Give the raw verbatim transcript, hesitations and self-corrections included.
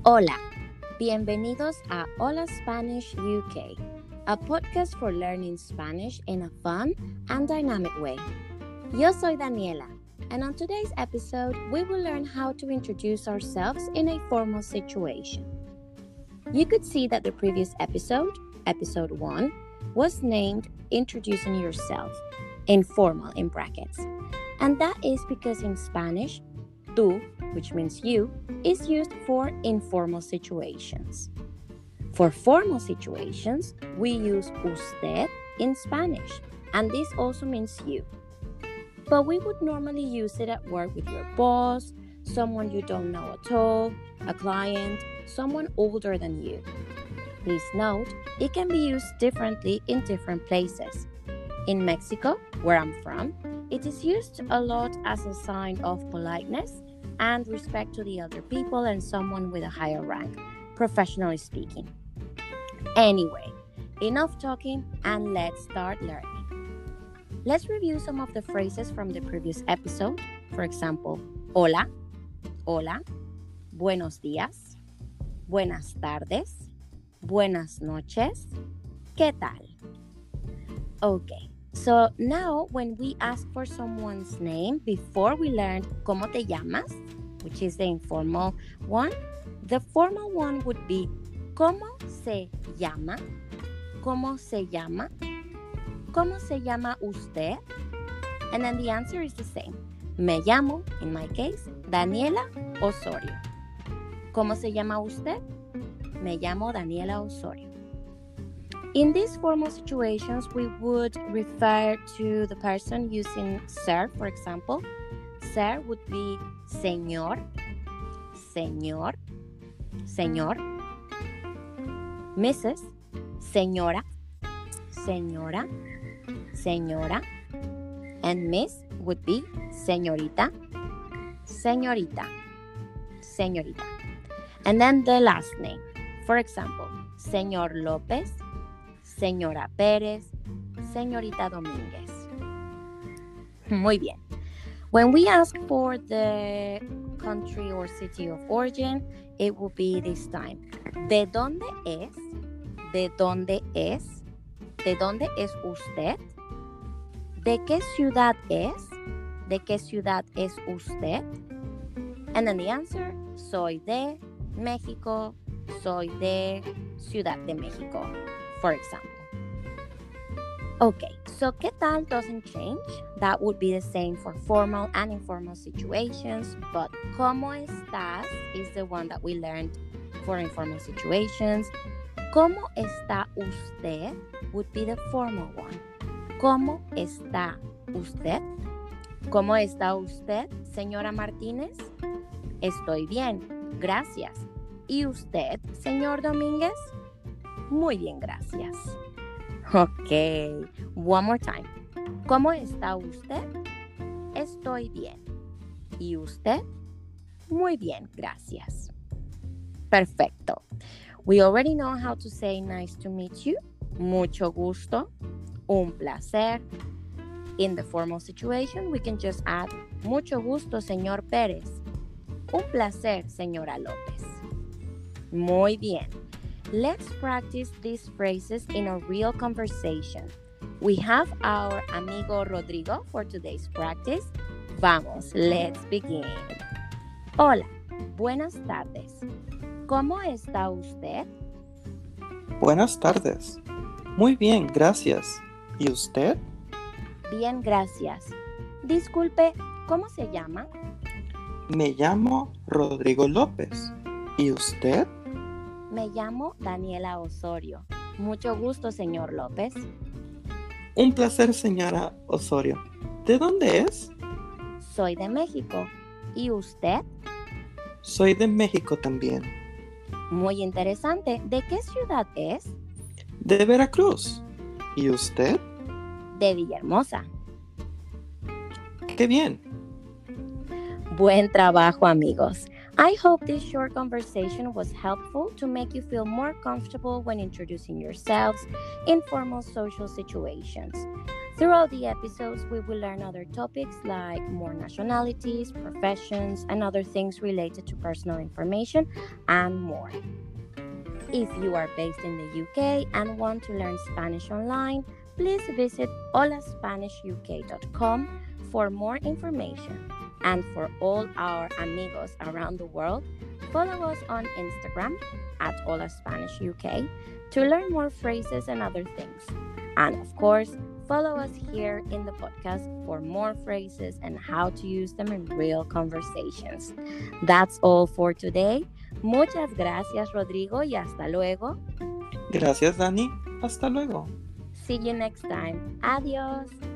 Hola, bienvenidos a Hola Spanish U K, a podcast for learning Spanish in a fun and dynamic way. Yo soy Daniela, and on today's episode, we will learn how to introduce ourselves in a formal situation. You could see that the previous episode, episode one, was named Introducing Yourself, informal in brackets. And that is because in Spanish, tú, which means you, is used for informal situations. For formal situations, we use usted in Spanish, and this also means you. But we would normally use it at work with your boss, someone you don't know at all, a client, someone older than you. Please note, it can be used differently in different places. In Mexico, where I'm from, it is used a lot as a sign of politeness and respect to the elder people and someone with a higher rank, professionally speaking. Anyway, enough talking and let's start learning. Let's review some of the phrases from the previous episode. For example, hola, hola, buenos días, buenas tardes, buenas noches, ¿qué tal? Okay. So now when we ask for someone's name, before we learned ¿cómo te llamas?, which is the informal one, the formal one would be ¿cómo se llama? ¿Cómo se llama? ¿Cómo se llama usted? And then the answer is the same. Me llamo, in my case, Daniela Osorio. ¿Cómo se llama usted? Me llamo Daniela Osorio. In these formal situations, we would refer to the person using sir, for example. Sir would be señor, señor, señor. Missus, señora, señora, señora. And miss would be señorita, señorita, señorita. And then the last name. For example, señor López, señora Pérez, señorita Domínguez. Muy bien. When we ask for the country or city of origin, it will be this time. ¿De dónde es? ¿De dónde es? ¿De dónde es usted? ¿De qué ciudad es? ¿De qué ciudad es usted? And then the answer, soy de México, soy de Ciudad de México, for example. Okay, so ¿qué tal doesn't change? That would be the same for formal and informal situations, but ¿cómo estás is the one that we learned for informal situations. ¿Cómo está usted would be the formal one. ¿Cómo está usted? ¿Cómo está usted, señora Martínez? Estoy bien, gracias. ¿Y usted, señor Domínguez? Muy bien, gracias. Ok, one more time. ¿Cómo está usted? Estoy bien. ¿Y usted? Muy bien, gracias. Perfecto. We already know how to say nice to meet you, mucho gusto, un placer. In the formal situation, we can just add mucho gusto, señor Pérez. Un placer, señora López. Muy bien. Let's practice these phrases in a real conversation. We have our amigo Rodrigo for today's practice. Vamos, let's begin. Hola, buenas tardes. ¿Cómo está usted? Buenas tardes. Muy bien, gracias. ¿Y usted? Bien, gracias. Disculpe, ¿cómo se llama? Me llamo Rodrigo López. ¿Y usted? Me llamo Daniela Osorio. Mucho gusto, señor López. Un placer, señora Osorio. ¿De dónde es? Soy de México. ¿Y usted? Soy de México también. Muy interesante. ¿De qué ciudad es? De Veracruz. ¿Y usted? De Villahermosa. ¡Qué bien! Buen trabajo, amigos. I hope this short conversation was helpful to make you feel more comfortable when introducing yourselves in formal social situations. Throughout the episodes, we will learn other topics like more nationalities, professions, and other things related to personal information and more. If you are based in the U K and want to learn Spanish online, please visit hola spanish u k dot com for more information. And for all our amigos around the world, follow us on Instagram at hola spanish u k to learn more phrases and other things. And of course, follow us here in the podcast for more phrases and how to use them in real conversations. That's all for today. Muchas gracias, Rodrigo, y hasta luego. Gracias, Dani. Hasta luego. See you next time. Adiós.